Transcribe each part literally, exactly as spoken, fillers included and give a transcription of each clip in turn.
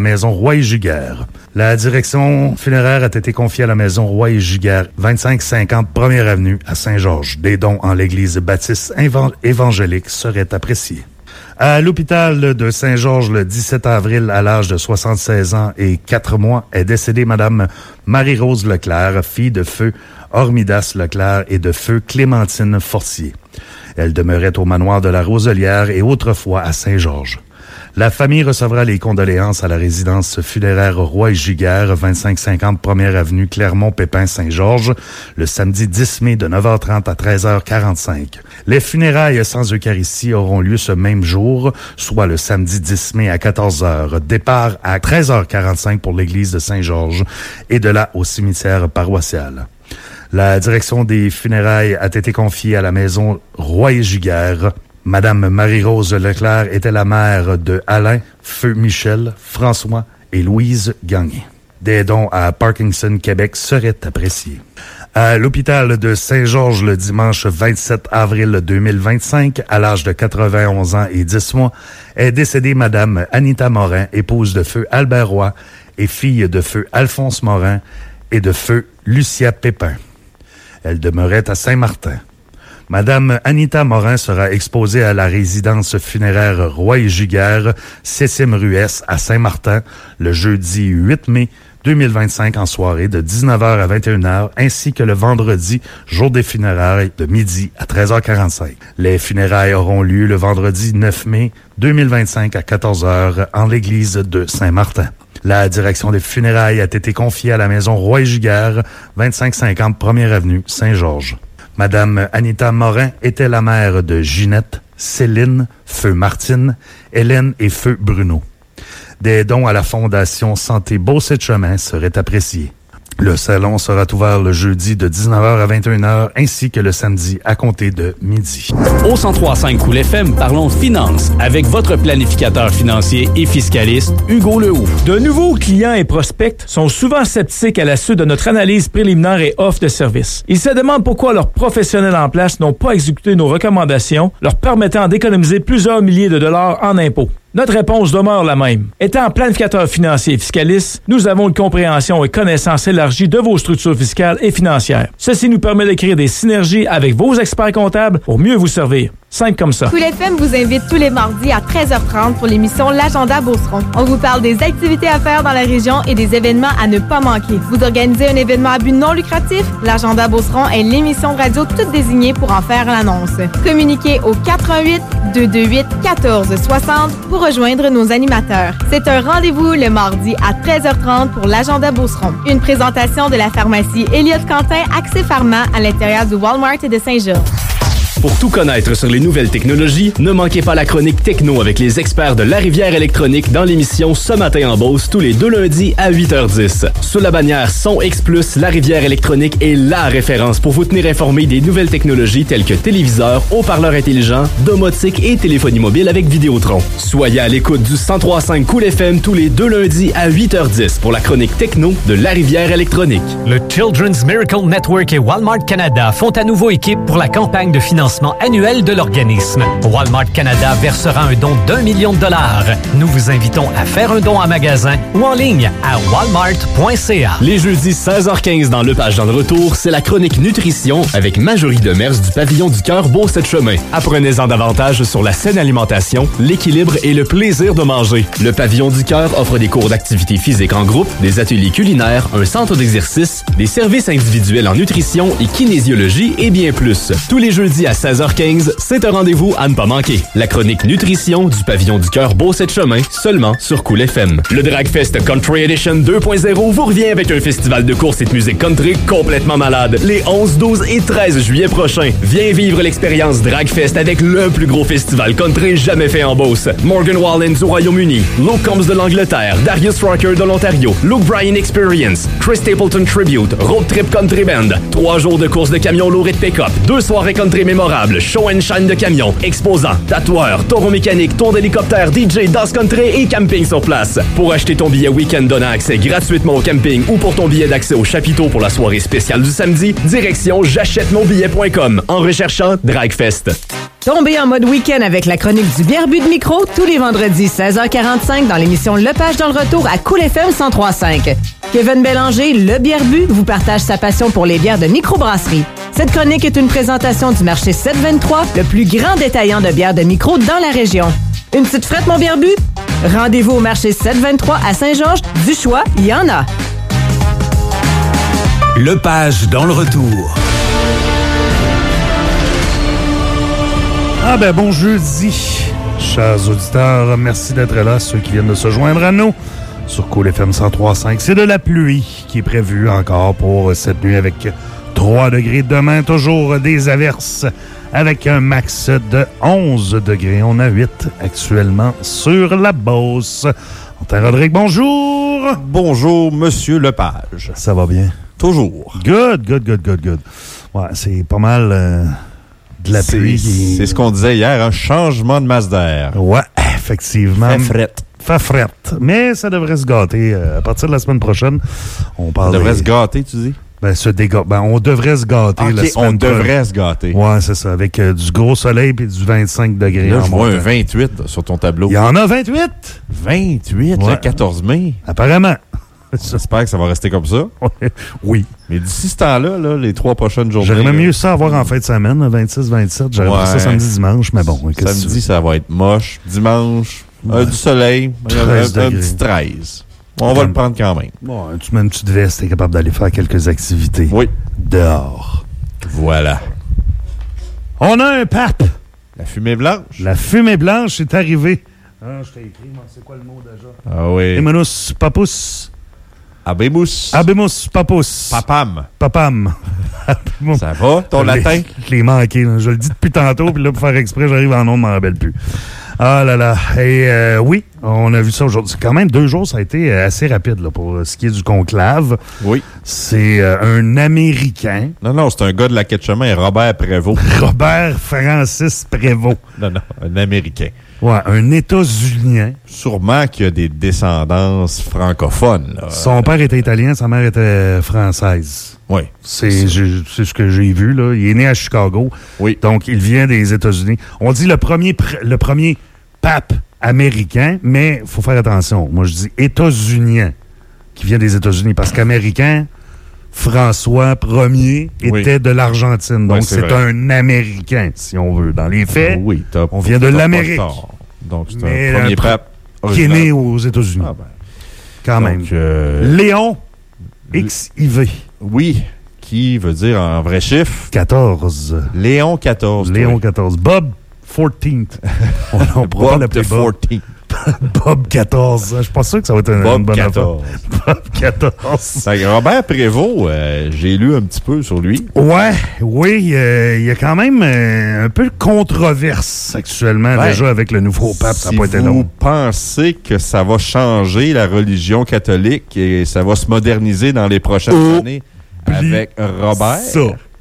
maison Roy et Giguère. La direction funéraire a été confiée à la maison Roy et Giguère, vingt-cinq cinquante première avenue à Saint-Georges. Des dons en l'église baptiste évangélique seraient appréciés. À l'hôpital de Saint-Georges, le dix-sept avril, à l'âge de soixante-seize ans et quatre mois, est décédée Madame Marie-Rose Leclerc, fille de feu Hormidas Leclerc et de feu Clémentine Forcier. Elle demeurait au manoir de la Roselière et autrefois à Saint-Georges. La famille recevra les condoléances à la résidence funéraire Roy et Giguère, vingt-cinq cinquante première avenue Clermont-Pépin, Saint-Georges, le samedi dix mai de neuf heures trente à treize heures quarante-cinq. Les funérailles sans Eucharistie auront lieu ce même jour, soit le samedi dix mai à quatorze heures. Départ à treize heures quarante-cinq pour l'église de Saint-Georges et de là au cimetière paroissial. La direction des funérailles a été confiée à la maison Roy et Giguère. Madame Marie-Rose Leclerc était la mère de Alain, Feu Michel, François et Louise Gagné. Des dons à Parkinson Québec seraient appréciés. À l'hôpital de Saint-Georges le dimanche vingt-sept avril deux mille vingt-cinq, à l'âge de quatre-vingt-onze ans et dix mois, est décédée Madame Anita Morin, épouse de feu Albert Roy et fille de feu Alphonse Morin et de feu Lucia Pépin. Elle demeurait à Saint-Martin. Madame Anita Morin sera exposée à la résidence funéraire Roy et Giguère, Cécime-Ruesse à Saint-Martin, le jeudi huit mai deux mille vingt-cinq en soirée de dix-neuf heures à vingt et une heures, ainsi que le vendredi, jour des funérailles, de midi à treize heures quarante-cinq. Les funérailles auront lieu le vendredi neuf mai deux mille vingt-cinq à quatorze heures en l'église de Saint-Martin. La direction des funérailles a été confiée à la maison Roy et Giguère, vingt-cinq cinquante première avenue, Saint-Georges. Madame Anita Morin était la mère de Ginette, Céline, Feu Martine, Hélène et Feu Bruno. Des dons à la Fondation Santé Beauce-et-Chemin seraient appréciés. Le salon sera ouvert le jeudi de dix-neuf heures à vingt et une heures ainsi que le samedi à compter de midi. Au cent trois virgule cinq Cool F M, parlons finances avec votre planificateur financier et fiscaliste Hugo Lehoux. De nouveaux clients et prospects sont souvent sceptiques à la suite de notre analyse préliminaire et offre de service. Ils se demandent pourquoi leurs professionnels en place n'ont pas exécuté nos recommandations, leur permettant d'économiser plusieurs milliers de dollars en impôts. Notre réponse demeure la même. Étant planificateur financier et fiscaliste, nous avons une compréhension et connaissance élargie de vos structures fiscales et financières. Ceci nous permet de créer des synergies avec vos experts comptables pour mieux vous servir. Simple comme ça. Cool F M vous invite tous les mardis à treize heures trente pour l'émission L'Agenda Beauceron. On vous parle des activités à faire dans la région et des événements à ne pas manquer. Vous organisez un événement à but non lucratif? L'Agenda Beauceron est l'émission de radio toute désignée pour en faire l'annonce. Communiquez au quatre un huit, deux deux huit, un quatre six zéro pour rejoindre nos animateurs. C'est un rendez-vous le mardi à treize heures trente pour l'Agenda Beauceron. Une présentation de la pharmacie Elliott Quentin, Accès Pharma à l'intérieur du Walmart de Saint-Georges. Pour tout connaître sur les nouvelles technologies, ne manquez pas la chronique Techno avec les experts de La Rivière Électronique dans l'émission Ce matin en Beauce tous les deux lundis à huit heures dix. Sous la bannière Son X plus, La Rivière Électronique est la référence pour vous tenir informé des nouvelles technologies telles que téléviseurs, haut-parleurs intelligents, domotique et téléphonie mobile avec Vidéotron. Soyez à l'écoute du cent trois virgule cinq Cool F M tous les deux lundis à huit heures dix pour la chronique Techno de La Rivière Électronique. Le Children's Miracle Network et Walmart Canada font à nouveau équipe pour la campagne de financement annuel de l'organisme. Walmart Canada versera un don d'un million de dollars. Nous vous invitons à faire un don en magasin ou en ligne à walmart point c a. Les jeudis seize heures quinze dans Le Page dans le Retour, c'est la chronique Nutrition avec Marjorie Demers du Pavillon du Cœur Beauce-et-Chemin. Apprenez-en davantage sur la saine alimentation, l'équilibre et le plaisir de manger. Le Pavillon du Cœur offre des cours d'activité physique en groupe, des ateliers culinaires, un centre d'exercice, des services individuels en nutrition et kinésiologie et bien plus. Tous les jeudis à seize heures quinze, c'est un rendez-vous à ne pas manquer. La chronique Nutrition du Pavillon du Cœur Beauce-et-Chemin, seulement sur Cool F M. Le Dragfest Country Edition deux point zéro vous revient avec un festival de course et de musique country complètement malade les onze, douze et treize juillet prochains. Viens vivre l'expérience Dragfest avec le plus gros festival country jamais fait en Beauce. Morgan Wallen du Royaume-Uni, Luke Combs de l'Angleterre, Darius Rucker de l'Ontario, Luke Bryan Experience, Chris Stapleton Tribute, Road Trip Country Band, trois jours de course de camions lourds et de pick-up, deux soirées country mémorables, show and shine de camions, exposants, tatoueurs, taureaux mécaniques, tours d'hélicoptère, D J, danse country et camping sur place. Pour acheter ton billet week-end donnant accès gratuitement au camping ou pour ton billet d'accès au chapiteau pour la soirée spéciale du samedi, direction j'achète mon billet point com en recherchant Dragfest. Tombez en mode week-end avec la chronique du Bierbu de micro tous les vendredis seize heures quarante-cinq dans l'émission Le Page dans le retour à Cool F M cent trois virgule cinq. Kevin Bélanger, le Bierbu, vous partage sa passion pour les bières de microbrasserie. Cette chronique est une présentation du marché sept cent vingt-trois, le plus grand détaillant de bières de micro dans la région. Une petite frette, mon Bierbu? Rendez-vous au marché sept cent vingt-trois à Saint-Georges. Du choix, il y en a. Le Page dans le retour. Ah ben bon jeudi, chers auditeurs, merci d'être là, ceux qui viennent de se joindre à nous sur Cool F M cent trois virgule cinq. C'est de la pluie qui est prévue encore pour cette nuit avec trois degrés. Demain, toujours des averses avec un max de onze degrés. On a huit actuellement sur la Beauce. Antin Rodrigue, bonjour! Bonjour, Monsieur Lepage. Ça va bien? Toujours. Good, good, good, good, good. Ouais, c'est pas mal... Euh de la c'est, pluie. Qui... C'est ce qu'on disait hier, un changement de masse d'air. Ouais, effectivement. Fait frette. Fait frette. Mais ça devrait se gâter. À partir de la semaine prochaine, on parle... Ça devrait des... se gâter, tu dis? Ben, se déga... ben, on devrait se gâter okay, la semaine on devrait prochaine. se gâter. Ouais, c'est ça. Avec euh, du gros soleil et du vingt-cinq degrés. Là, en je vois un vingt-huit sur ton tableau. Il y en a vingt-huit? vingt-huit, ouais. Le quatorze mai? Apparemment. J'espère que ça va rester comme ça. Oui. Mais d'ici ce temps-là, là, les trois prochaines journées... J'aurais même mieux ça à voir en fin de semaine, vingt-six vingt-sept. J'aurais ouais. ça samedi, dimanche, mais bon. Samedi, ça va être moche. Dimanche, ouais. euh, du soleil, un, un petit treize. On va le prendre quand même. Bon, tu mets une petite veste, t'es capable d'aller faire quelques activités. Oui. Dehors. Voilà. On a un pape. La fumée blanche. La fumée blanche est arrivée. Ah, je t'ai écrit, moi, c'est quoi le mot déjà? Ah oui. Emanus papus. Abemus. Abemus papus. Papam. Papam. Ça va, ton je latin? Je l'ai manqué. Là. Je le dis depuis tantôt, puis là, pour faire exprès, j'arrive en nom, je m'en rappelle plus. Ah là là. Et euh, oui, on a vu ça aujourd'hui. C'est quand même deux jours, ça a été assez rapide là, pour ce qui est du conclave. Oui. C'est euh, un Américain. Non, non, c'est un gars de la Quai-de-Chemin, Robert Prévost. Robert Francis Prévost. Non, non, un Américain. Ouais, un États-Unien. Sûrement qu'il y a des descendances francophones. Là. Son père était italien, sa mère était française. Oui. C'est, c'est ce que j'ai vu, là. Il est né à Chicago. Oui. Donc, il vient des États-Unis. On dit le premier, le premier pape américain, mais il faut faire attention. Moi, je dis États-Unien qui vient des États-Unis parce qu'américain, François Ier oui. était de l'Argentine. Donc, oui, c'est, c'est un Américain, si on veut. Dans les faits, ah, oui, top, on vient de l'Amérique. Donc, c'est mais un premier pape qui est né aux États-Unis. Ah, ben. Quand donc, même. Euh, Léon X I V. Oui, qui veut dire en vrai chiffre? quatorze. Léon quatorze. Léon quatorze. Bob quatorze. on on pourra pas l'appeler Bob. quatorze. Bob quatorze. Je suis pas sûr que ça va être une, Bob une bonne quatorze. affaire. Bob quatorze. Robert Prévost, euh, j'ai lu un petit peu sur lui. Ouais, oui. Euh, il y a quand même euh, un peu de controverse actuellement ouais. déjà avec le nouveau pape. Si ça n'a pas été long. Vous pensez que ça va changer la religion catholique et ça va se moderniser dans les prochaines oh, années avec Robert? Ça.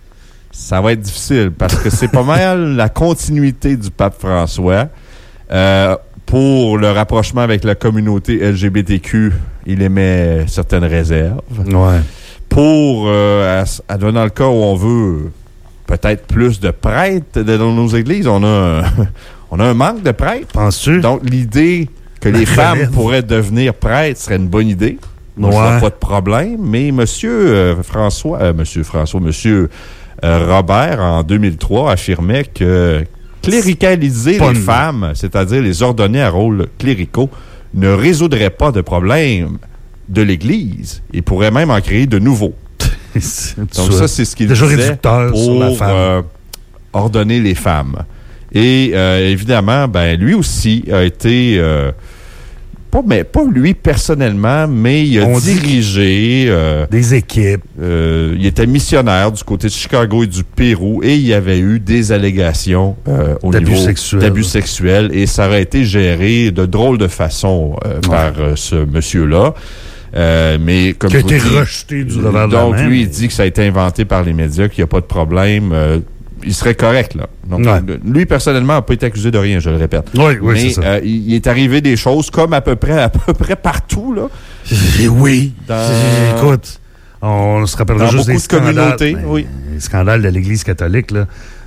Ça va être difficile parce que c'est pas mal la continuité du pape François. Euh, Pour le rapprochement avec la communauté L G B T Q, il émet certaines réserves. Ouais. Pour, euh, à, à, dans le cas où on veut peut-être plus de prêtres dans nos églises, on a un, on a un manque de prêtres. Penses-tu? Donc, l'idée que les femmes relève. pourraient devenir prêtres serait une bonne idée. Ouais. Je vois pas de problème. Mais monsieur euh, François, euh, monsieur François, monsieur euh, Robert, en deux mille trois, affirmait que cléricaliser les femmes, c'est-à-dire les ordonner à rôle cléricaux, ne résoudrait pas de problème de l'Église et pourrait même en créer de nouveaux. Donc ça, c'est ce qu'il déjà disait pour sur la femme. Euh, ordonner les femmes. Et euh, évidemment, ben lui aussi a été... Euh, Pas, mais, pas lui personnellement, mais il a On dirigé... Euh, des équipes. Euh, il était missionnaire du côté de Chicago et du Pérou et il y avait eu des allégations euh, au d'abus niveau sexuels. d'abus sexuels et ça aurait été géré de drôle de façon euh, ouais. par euh, ce monsieur-là. Euh, mais comme qui a je vous été dis, rejeté du revers de la donc main, lui, mais... il dit que ça a été inventé par les médias, qu'il n'y a pas de problème. Euh, il serait correct, là. Donc, ouais. lui, personnellement, n'a pas été accusé de rien, je le répète. Oui, oui, mais c'est ça. Euh, il est arrivé des choses comme à peu près, à peu près partout, là. Oui. Dans... Écoute, on se rappellera dans juste beaucoup des de communautés, scandales, oui. Les scandales de l'Église catholique, là.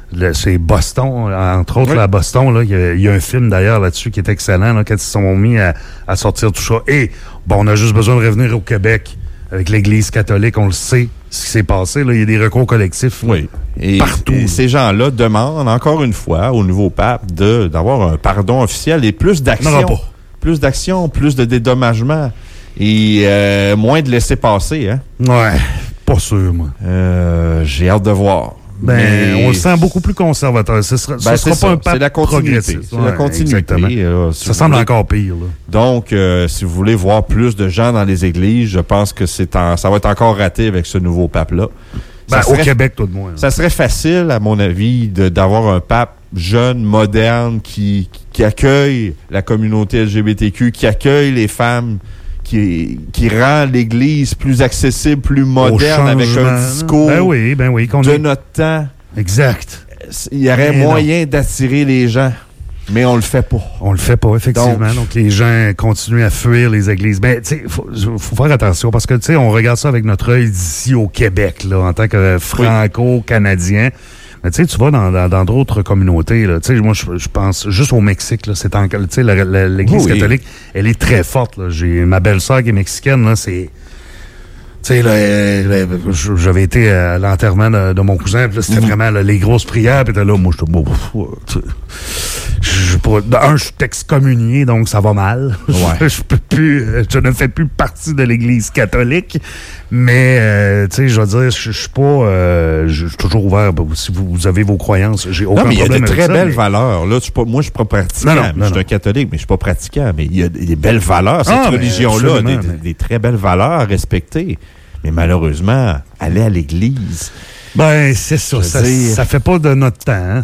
Le, c'est Boston, entre autres, oui. là, à Boston, là, il y, a, il y a un film d'ailleurs là-dessus qui est excellent, là, quand ils se sont mis à, à sortir tout ça. Et, bon, on a juste besoin de revenir au Québec avec l'Église catholique, on le sait, ce qui s'est passé, là, il y a des recours collectifs. Là, oui. Et, partout. Et ces gens-là demandent, encore une fois, au nouveau pape, de, d'avoir un pardon officiel et plus d'action. Plus d'action, plus de dédommagement et euh, moins de laisser passer, hein? Ouais, pas sûr, moi. Euh, j'ai hâte de voir. Ben, Mais... on le sent beaucoup plus conservateur. Ce sera, ben, ce sera pas ça. un pape c'est la continuité. progressiste. C'est ouais, la continuité. Là, si ça semble voulez. encore pire. Là. Donc, euh, si vous voulez voir plus de gens dans les églises, je pense que c'est en, ça va être encore raté avec ce nouveau pape-là. Ben, serait, au Québec, tout de moins. Ça serait facile, à mon avis, de, d'avoir un pape jeune, moderne, qui, qui accueille la communauté L G B T Q, qui accueille les femmes, qui, qui rend l'Église plus accessible, plus moderne, avec un discours ben oui, ben oui, qu'on de est... notre temps. Exact. Il y aurait mais moyen non. d'attirer les gens, mais on le fait pas. On le fait pas, effectivement. Donc, Donc les gens continuent à fuir les églises. Ben, tu sais, faut, faut faire attention parce que, tu sais, on regarde ça avec notre œil d'ici au Québec, là, en tant que franco-canadien. Mais tu sais, tu vas dans, dans, dans d'autres communautés, là. Tu sais, moi, je, je pense juste au Mexique, là. C'est en, tu sais, la, la, l'Église oui. catholique, elle est très forte, là. J'ai ma belle-sœur qui est mexicaine, là, c'est... Tu sais, là, j'avais été à l'enterrement de, de mon cousin, puis là, c'était mmh. vraiment là, les grosses prières, puis là, moi, j'étais... Bon, je, pour, un, je suis excommunié, donc ça va mal. Ouais. je peux plus... Je ne fais plus partie de l'Église catholique, mais, euh, tu sais, je veux dire, je, je suis pas... Euh, je suis toujours ouvert. Si vous, vous avez vos croyances, j'ai aucun problème avec ça. Non, mais il y a de très ça, belles mais... valeurs. Là, tu pas, moi, je suis pas pratiquant. Non, non, non, je suis un catholique, mais je suis pas pratiquant. Mais il y a des belles valeurs. Cette ah, religion-là, des, mais... des très belles valeurs à respecter. Mais malheureusement, aller à l'église... Ben, c'est ça. Ça, dire, ça fait pas de notre temps, hein?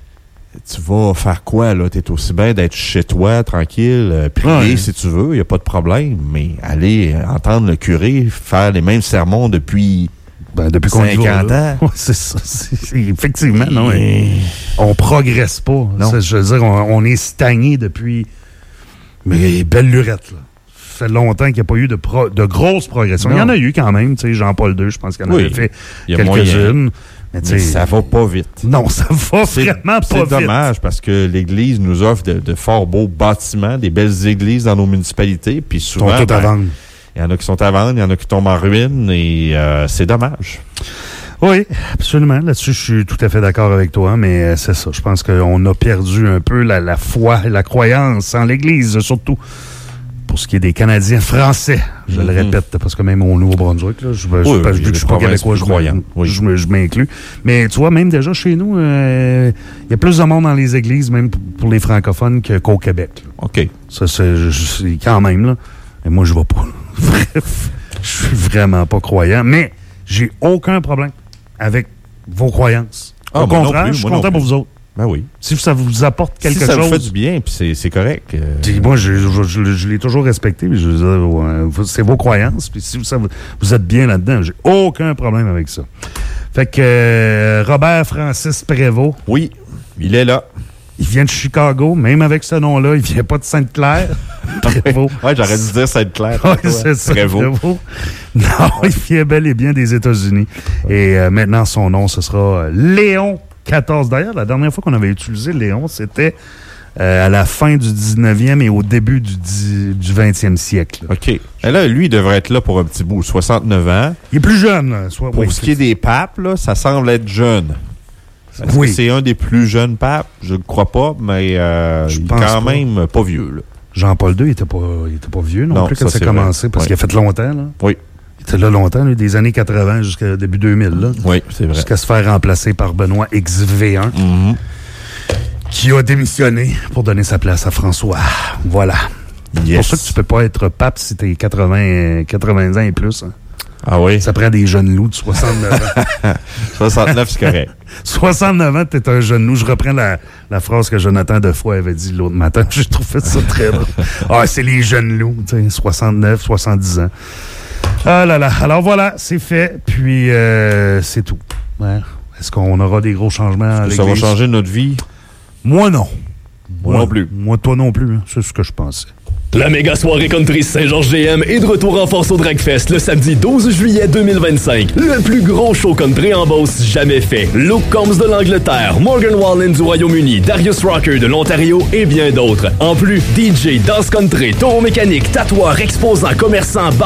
Tu vas faire quoi, là? T'es aussi bien d'être chez toi, tranquille, euh, prier ouais. si tu veux, il n'y a pas de problème. Mais aller entendre le curé faire les mêmes sermons depuis... Ben, depuis cinquante ans. Ouais, c'est ça. C'est, c'est, effectivement, non. Et... On progresse pas. Non. C'est, je veux dire, on, on est stagné depuis... Mais belle lurette, là. Ça fait longtemps qu'il n'y a pas eu de, pro, de grosses progressions. Non. Il y en a eu quand même. Tu sais, Jean-Paul deux, je pense qu'il en oui. avait fait quelques-unes. Mais, mais ça va pas vite. Non, ça va c'est, vraiment pas c'est vite. C'est dommage parce que l'Église nous offre de, de fort beaux bâtiments, des belles églises dans nos municipalités. Puis souvent, ils sont tous à vendre. Il y en a qui sont à vendre, il y en a qui tombent en ruine et euh, c'est dommage. Oui, absolument. Là-dessus, je suis tout à fait d'accord avec toi, mais euh, c'est ça. Je pense qu'on a perdu un peu la, la foi, la croyance en l'Église, surtout pour ce qui est des Canadiens français. Je mm-hmm. le répète, parce que même au Nouveau-Brunswick, là, je, oui, je, je, je, je, je suis pas québécois, je, oui. je, je m'inclus. Mais tu vois, même déjà chez nous, il euh, y a plus de monde dans les églises, même pour les francophones, que, qu'au Québec. Là. OK. Ça, c'est, c'est quand même, là. Et moi, je vais pas. Bref, je suis vraiment pas croyant, mais j'ai aucun problème avec vos croyances. Ah, Au contraire, plus, je suis content pour vous autres. Ben oui. Si ça vous apporte quelque si ça chose... ça vous fait du bien, puis c'est, c'est correct. Euh... Puis moi, je, je, je, je l'ai toujours respecté. Puis je veux dire, ouais, c'est vos croyances. Puis si ça, vous êtes bien là-dedans, j'ai aucun problème avec ça. Fait que euh, Robert Francis Prévost... Oui, il est là. Il vient de Chicago, même avec ce nom-là. Il vient pas de Sainte-Claire. Prévost. Oui, ouais, j'aurais dû dire Sainte-Claire. Oui, c'est ça. Prévost. Prévost. Non, il vient bel et bien des États-Unis. Et euh, maintenant, son nom, ce sera Léon quatorze. D'ailleurs, la dernière fois qu'on avait utilisé Léon, c'était euh, à la fin du dix-neuvième et au début du, dix, du vingtième siècle. Là. OK. Et là, lui, il devrait être là pour un petit bout, soixante-neuf ans. Il est plus jeune. Là. Soit, pour oui, ce qui est des papes, là, ça semble être jeune. Est-ce oui. que c'est un des plus jeunes papes? Je ne crois pas, mais euh, je il est pense quand pas. même pas vieux. Là. Jean-Paul deux, il n'était pas, il était pas vieux non, non plus quand ça a commencé, parce ouais. qu'il a fait longtemps. Là. Oui. Il était là longtemps, là, des années quatre-vingts jusqu'à début deux mille. Là, oui, c'est vrai. Jusqu'à se faire remplacer par Benoît X V un, mm-hmm. qui a démissionné pour donner sa place à François. Voilà. Yes. C'est pour ça que tu peux pas être pape si t'es quatre-vingts, quatre-vingts ans et plus. Hein. Ah oui? Ça prend des jeunes loups de soixante-neuf ans. soixante-neuf, c'est correct. soixante-neuf ans, t'es un jeune loup. Je reprends la, la phrase que Jonathan Defoe avait dit l'autre matin. J'ai trouvé ça très drôle. Ah, c'est les jeunes loups, tu sais, soixante-neuf, soixante-dix ans. Ah là là. Alors voilà, c'est fait. Puis, euh, c'est tout. Ouais. Est-ce qu'on aura des gros changements à l'église? Ça va changer notre vie? Moi, non. Moi, moi non plus. Moi, toi non plus. Hein. C'est ce que je pensais. La méga soirée country Saint-Georges-G M est de retour en force au Dragfest le samedi douze juillet deux mille vingt-cinq. Le plus gros show country en Beauce jamais fait. Luke Combs de l'Angleterre, Morgan Wallen du Royaume-Uni, Darius Rucker de l'Ontario et bien d'autres. En plus, D J, danse country, taureau mécanique, tatoueur, exposant, commerçant,